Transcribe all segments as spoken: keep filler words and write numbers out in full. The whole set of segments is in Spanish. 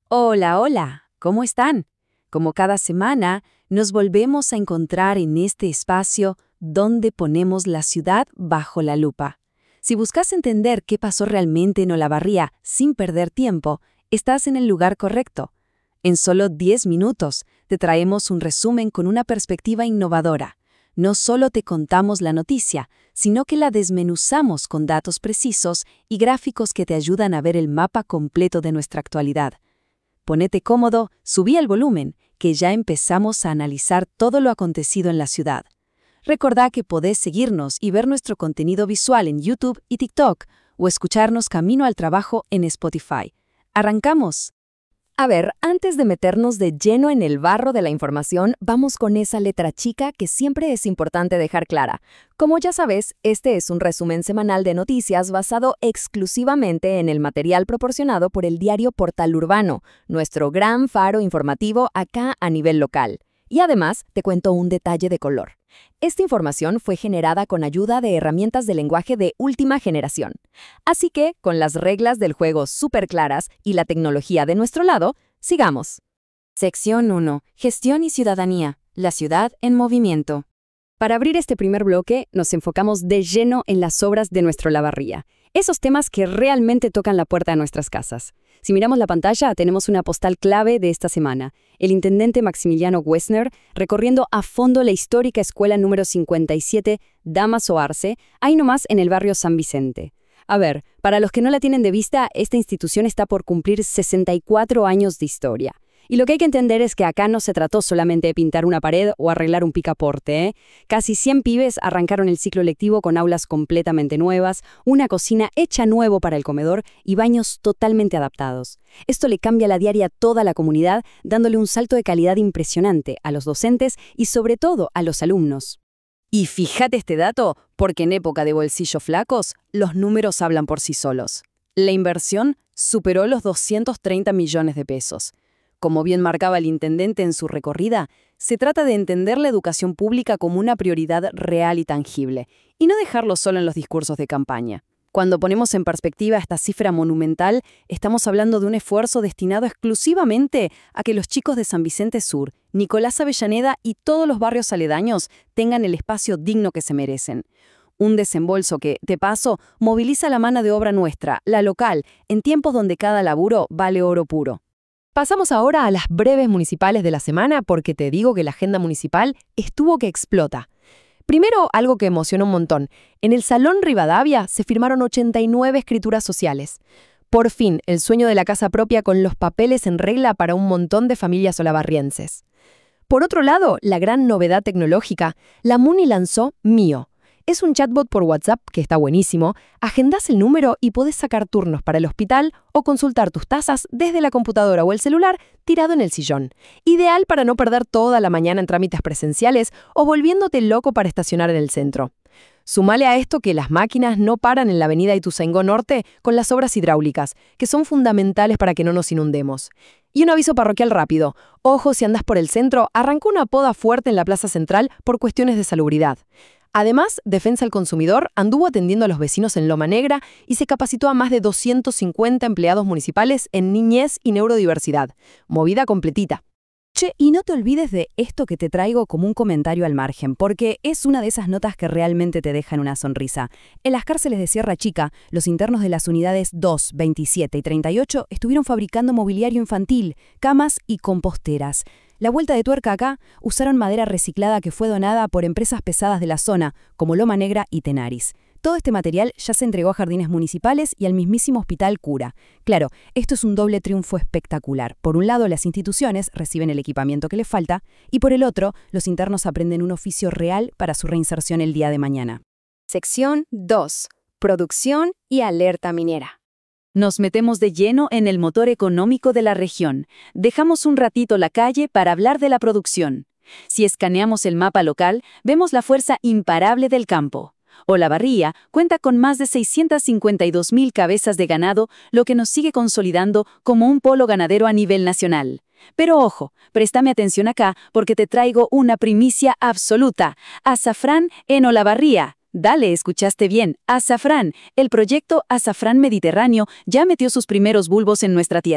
Hola, hola, ¿cómo están? Como cada semana, nos volvemos a encontrar en este espacio donde ponemos la ciudad bajo la lupa. Si buscas entender qué pasó realmente en Olavarría sin perder tiempo, estás en el lugar correcto. En solo diez minutos, te traemos un resumen con una perspectiva innovadora. No solo te contamos la noticia, sino que la desmenuzamos con datos precisos y gráficos que te ayudan a ver el mapa completo de nuestra actualidad. Ponete cómodo, subí el volumen, que ya empezamos a analizar todo lo acontecido en la ciudad. Recordá que podés seguirnos y ver nuestro contenido visual en YouTube y TikTok, o escucharnos camino al trabajo en Spotify. ¡Arrancamos! A ver, antes de meternos de lleno en el barro de la información, vamos con esa letra chica que siempre es importante dejar clara. Como ya sabes, este es un resumen semanal de noticias basado exclusivamente en el material proporcionado por el diario Portal Urbano, nuestro gran faro informativo acá a nivel local. Y además, te cuento un detalle de color. Esta información fue generada con ayuda de herramientas de lenguaje de última generación. Así que, con las reglas del juego súper claras y la tecnología de nuestro lado, sigamos. Sección uno. Gestión y ciudadanía. La ciudad en movimiento. Para abrir este primer bloque, nos enfocamos de lleno en las obras de nuestro Olavarría, esos temas que realmente tocan la puerta de nuestras casas. Si miramos la pantalla, tenemos una postal clave de esta semana. El intendente Maximiliano Wessner recorriendo a fondo la histórica escuela número cincuenta y siete Damaso Arce, ahí nomás en el barrio San Vicente. A ver, para los que no la tienen de vista, esta institución está por cumplir sesenta y cuatro años de historia. Y lo que hay que entender es que acá no se trató solamente de pintar una pared o arreglar un picaporte, ¿eh? Casi cien pibes arrancaron el ciclo lectivo con aulas completamente nuevas, una cocina hecha nuevo para el comedor y baños totalmente adaptados. Esto le cambia la diaria a toda la comunidad, dándole un salto de calidad impresionante a los docentes y sobre todo a los alumnos. Y fíjate este dato, porque en época de bolsillos flacos, los números hablan por sí solos. La inversión superó los doscientos treinta millones de pesos. Como bien marcaba el intendente en su recorrida, se trata de entender la educación pública como una prioridad real y tangible, y no dejarlo solo en los discursos de campaña. Cuando ponemos en perspectiva esta cifra monumental, estamos hablando de un esfuerzo destinado exclusivamente a que los chicos de San Vicente Sur, Nicolás Avellaneda y todos los barrios aledaños tengan el espacio digno que se merecen. Un desembolso que, de paso, moviliza la mano de obra nuestra, la local, en tiempos donde cada laburo vale oro puro. Pasamos ahora a las breves municipales de la semana porque te digo que la agenda municipal estuvo que explota. Primero, algo que emocionó un montón. En el Salón Rivadavia se firmaron ochenta y nueve escrituras sociales. Por fin, el sueño de la casa propia con los papeles en regla para un montón de familias olavarrienses. Por otro lado, la gran novedad tecnológica, la MUNI lanzó Mío. Es un chatbot por WhatsApp que está buenísimo, agendás el número y podés sacar turnos para el hospital o consultar tus tasas desde la computadora o el celular tirado en el sillón. Ideal para no perder toda la mañana en trámites presenciales o volviéndote loco para estacionar en el centro. Sumale a esto que las máquinas no paran en la avenida Ituzaingó Norte con las obras hidráulicas, que son fundamentales para que no nos inundemos. Y un aviso parroquial rápido. Ojo, si andás por el centro, arrancó una poda fuerte en la plaza central por cuestiones de salubridad. Además, Defensa al Consumidor anduvo atendiendo a los vecinos en Loma Negra y se capacitó a más de doscientos cincuenta empleados municipales en niñez y neurodiversidad. Movida completita. Che, y no te olvides de esto que te traigo como un comentario al margen, porque es una de esas notas que realmente te dejan una sonrisa. En las cárceles de Sierra Chica, los internos de las unidades dos, veintisiete y treinta y ocho estuvieron fabricando mobiliario infantil, camas y composteras. La vuelta de tuerca acá, usaron madera reciclada que fue donada por empresas pesadas de la zona, como Loma Negra y Tenaris. Todo este material ya se entregó a jardines municipales y al mismísimo Hospital Cura. Claro, esto es un doble triunfo espectacular. Por un lado, las instituciones reciben el equipamiento que les falta, y por el otro, los internos aprenden un oficio real para su reinserción el día de mañana. Sección dos. Producción y alerta minera. Nos metemos de lleno en el motor económico de la región. Dejamos un ratito la calle para hablar de la producción. Si escaneamos el mapa local, vemos la fuerza imparable del campo. Olavarría cuenta con más de seiscientas cincuenta y dos mil cabezas de ganado, lo que nos sigue consolidando como un polo ganadero a nivel nacional. Pero ojo, préstame atención acá porque te traigo una primicia absoluta. Azafrán en Olavarría. Dale, escuchaste bien, azafrán. El proyecto Azafrán Mediterráneo ya metió sus primeros bulbos en nuestra tierra.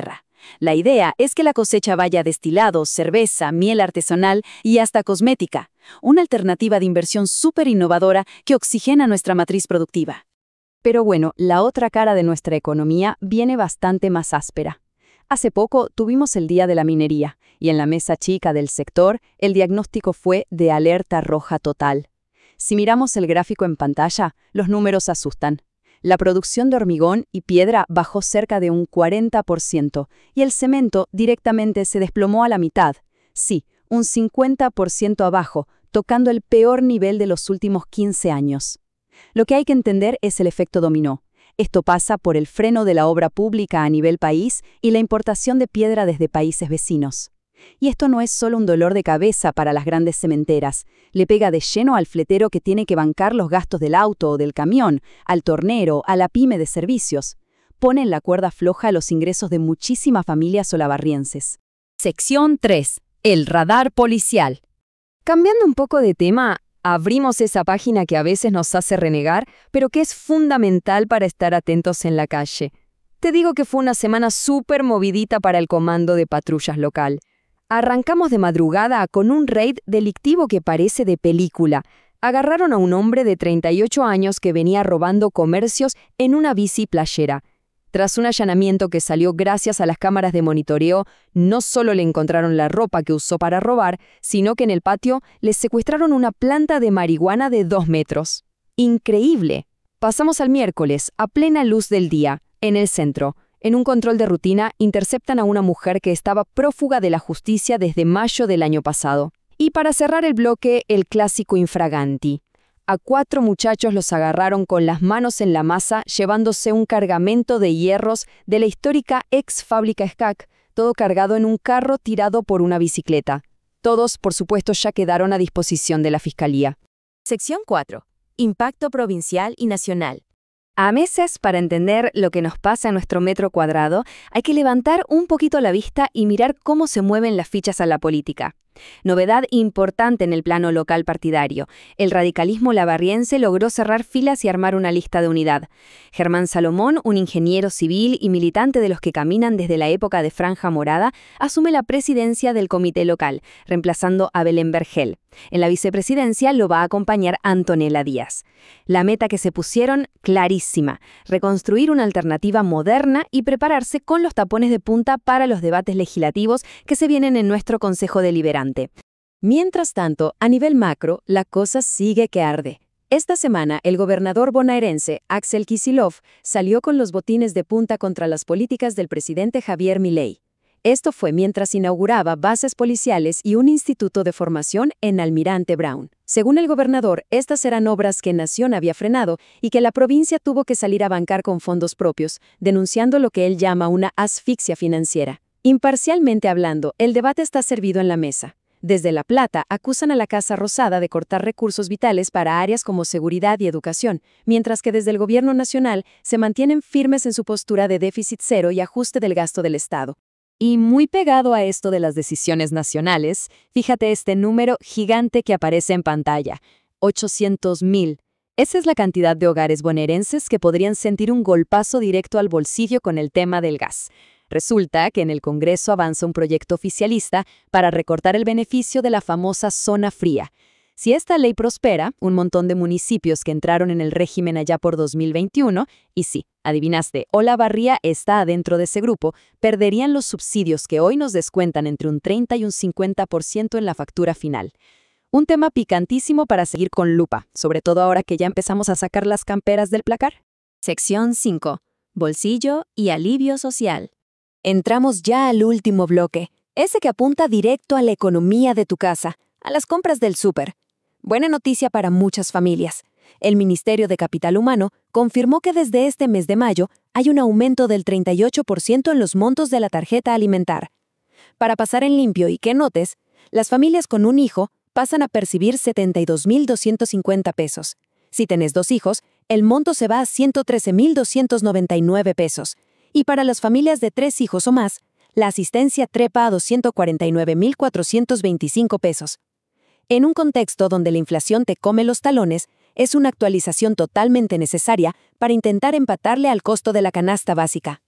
La idea es que la cosecha vaya a destilados, cerveza, miel artesanal y hasta cosmética, una alternativa de inversión súper innovadora que oxigena nuestra matriz productiva. Pero bueno, la otra cara de nuestra economía viene bastante más áspera. Hace poco tuvimos el Día de la Minería, y en la mesa chica del sector, el diagnóstico fue de alerta roja total. Si miramos el gráfico en pantalla, los números asustan. La producción de hormigón y piedra bajó cerca de un cuarenta por ciento, y el cemento directamente se desplomó a la mitad. Sí, un cincuenta por ciento abajo, tocando el peor nivel de los últimos quince años. Lo que hay que entender es el efecto dominó. Esto pasa por el freno de la obra pública a nivel país y la importación de piedra desde países vecinos. Y esto no es solo un dolor de cabeza para las grandes cementeras, le pega de lleno al fletero que tiene que bancar los gastos del auto o del camión, al tornero, a la pyme de servicios. Pone en la cuerda floja los ingresos de muchísimas familias olavarrienses. Sección tres. El radar policial. Cambiando un poco de tema, abrimos esa página que a veces nos hace renegar, pero que es fundamental para estar atentos en la calle. Te digo que fue una semana súper movidita para el comando de patrullas local. Arrancamos de madrugada con un raid delictivo que parece de película. Agarraron a un hombre de treinta y ocho años que venía robando comercios en una bici playera. Tras un allanamiento que salió gracias a las cámaras de monitoreo, no solo le encontraron la ropa que usó para robar, sino que en el patio le secuestraron una planta de marihuana de dos metros. ¡Increíble! Pasamos al miércoles, a plena luz del día, en el centro. En un control de rutina, interceptan a una mujer que estaba prófuga de la justicia desde mayo del año pasado. Y para cerrar el bloque, el clásico infraganti. A cuatro muchachos los agarraron con las manos en la masa, llevándose un cargamento de hierros de la histórica ex fábrica S C A C, todo cargado en un carro tirado por una bicicleta. Todos, por supuesto, ya quedaron a disposición de la Fiscalía. Sección cuatro. Impacto provincial y nacional. A veces, para entender lo que nos pasa en nuestro metro cuadrado, hay que levantar un poquito la vista y mirar cómo se mueven las fichas a la política. Novedad importante en el plano local partidario. El radicalismo lavarriense logró cerrar filas y armar una lista de unidad. Germán Salomón, un ingeniero civil y militante de los que caminan desde la época de Franja Morada, asume la presidencia del comité local, reemplazando a Belén Vergel. En la vicepresidencia lo va a acompañar Antonella Díaz. La meta que se pusieron, clarísima: reconstruir una alternativa moderna y prepararse con los tapones de punta para los debates legislativos que se vienen en nuestro Consejo Deliberante. Mientras tanto, a nivel macro, la cosa sigue que arde. Esta semana, el gobernador bonaerense, Axel Kicillof, salió con los botines de punta contra las políticas del presidente Javier Milei. Esto fue mientras inauguraba bases policiales y un instituto de formación en Almirante Brown. Según el gobernador, estas eran obras que Nación había frenado y que la provincia tuvo que salir a bancar con fondos propios, denunciando lo que él llama una asfixia financiera. Imparcialmente hablando, el debate está servido en la mesa. Desde La Plata acusan a la Casa Rosada de cortar recursos vitales para áreas como seguridad y educación, mientras que desde el gobierno nacional se mantienen firmes en su postura de déficit cero y ajuste del gasto del Estado. Y muy pegado a esto de las decisiones nacionales, fíjate este número gigante que aparece en pantalla, ochocientos mil. Esa es la cantidad de hogares bonaerenses que podrían sentir un golpazo directo al bolsillo con el tema del gas. Resulta que en el Congreso avanza un proyecto oficialista para recortar el beneficio de la famosa zona fría. Si esta ley prospera, un montón de municipios que entraron en el régimen allá por dos mil veintiuno, y sí, adivinaste, Olavarría está adentro de ese grupo, perderían los subsidios que hoy nos descuentan entre un treinta y un cincuenta por ciento en la factura final. Un tema picantísimo para seguir con lupa, sobre todo ahora que ya empezamos a sacar las camperas del placar. Sección cinco. Bolsillo y alivio social. Entramos ya al último bloque, ese que apunta directo a la economía de tu casa, a las compras del súper. Buena noticia para muchas familias. El Ministerio de Capital Humano confirmó que desde este mes de mayo hay un aumento del treinta y ocho por ciento en los montos de la tarjeta alimentar. Para pasar en limpio y que notes, las familias con un hijo pasan a percibir setenta y dos mil doscientos cincuenta pesos. Si tenés dos hijos, el monto se va a ciento trece mil doscientos noventa y nueve pesos. Y para las familias de tres hijos o más, la asistencia trepa a doscientos cuarenta y nueve mil cuatrocientos veinticinco pesos. En un contexto donde la inflación te come los talones, es una actualización totalmente necesaria para intentar empatarle al costo de la canasta básica.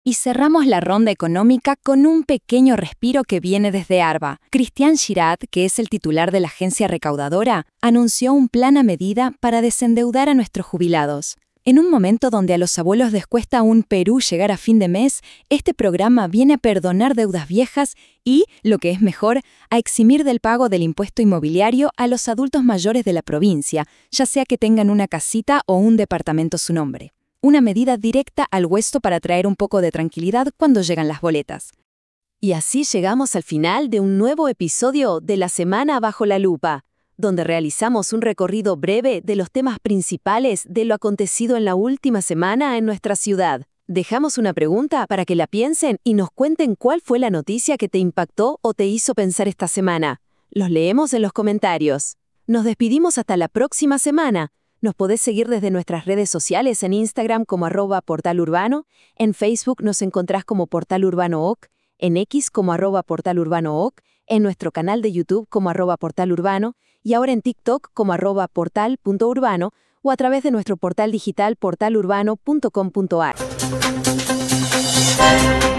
Y cerramos la ronda económica con un pequeño respiro que viene desde Arba. Cristian Girard, que es el titular de la agencia recaudadora, anunció un plan a medida para desendeudar a nuestros jubilados. En un momento donde a los abuelos les cuesta un Perú llegar a fin de mes, este programa viene a perdonar deudas viejas y, lo que es mejor, a eximir del pago del impuesto inmobiliario a los adultos mayores de la provincia, ya sea que tengan una casita o un departamento a su nombre. Una medida directa al hueso para traer un poco de tranquilidad cuando llegan las boletas. Y así llegamos al final de un nuevo episodio de La Semana Bajo la Lupa, donde realizamos un recorrido breve de los temas principales de lo acontecido en la última semana en nuestra ciudad. Dejamos una pregunta para que la piensen y nos cuenten cuál fue la noticia que te impactó o te hizo pensar esta semana. Los leemos en los comentarios. Nos despedimos hasta la próxima semana. Nos podés seguir desde nuestras redes sociales en Instagram como arroba portalurbano, en Facebook nos encontrás como Portal Urbano O C, en X como arroba Portal Urbano O C, en nuestro canal de YouTube como arroba Portal Urbano y ahora en TikTok como arroba portal punto urbano o a través de nuestro portal digital portal urbano punto com punto a r.